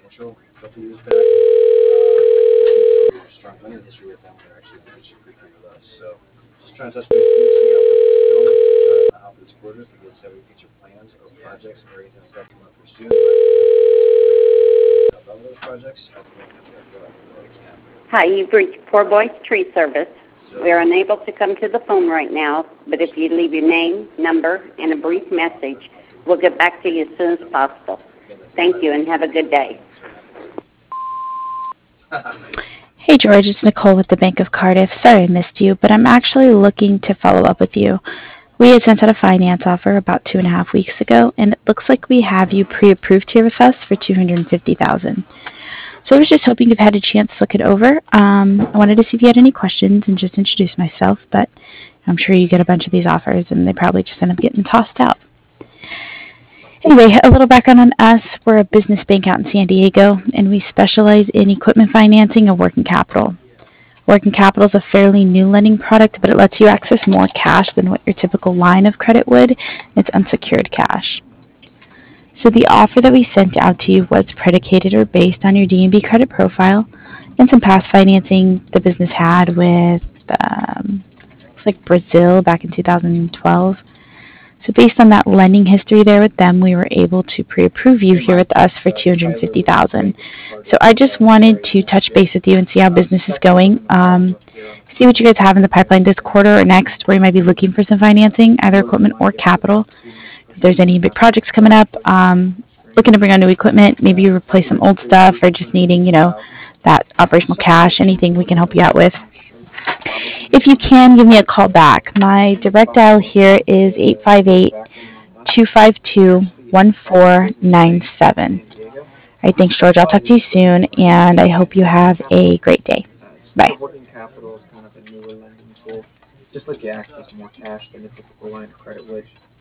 Hi, you've reached Poor Boys Tree Service. We are unable to come to the phone right now, but if you leave your name, number, and a brief message, we'll get back to you as soon as possible. Thank you and have a good day. Hey George, it's Nicole with the Bank of Cardiff. Sorry I missed you, but I'm actually looking to follow up with you. We had sent out a finance offer about 2.5 weeks ago, and it looks like we have you pre-approved here with us for $250,000. So I was just hoping you've had a chance to look it over. I wanted to see if you had any questions and just introduce myself, but I'm sure you get a bunch of these offers, and they probably just end up getting tossed out. Anyway, a little background on us. We're a business bank out in San Diego, and we specialize in equipment financing and working capital. Working capital is a fairly new lending product, but it lets you access more cash than what your typical line of credit would. It's unsecured cash. So the offer that we sent out to you was predicated or based on your D&B credit profile and some past financing the business had with looks like Brazil back in 2012. So based on that lending history there with them, we were able to pre-approve you here with us for $250,000. So I just wanted to touch base with you and see how business is going. See what you guys have in the pipeline this quarter or next, where you might be looking for some financing, either equipment or capital. If there's any big projects coming up, looking to bring on new equipment, maybe you replace some old stuff, or just needing, that operational cash, anything we can help you out with. If you can, give me a call back. My direct dial here is 858-252-1497. All right, thanks, George. I'll talk to you soon, and I hope you have a great day. Bye. Working capital is kind of a newer lending tool. Just let you access more cash than a typical line of credit would.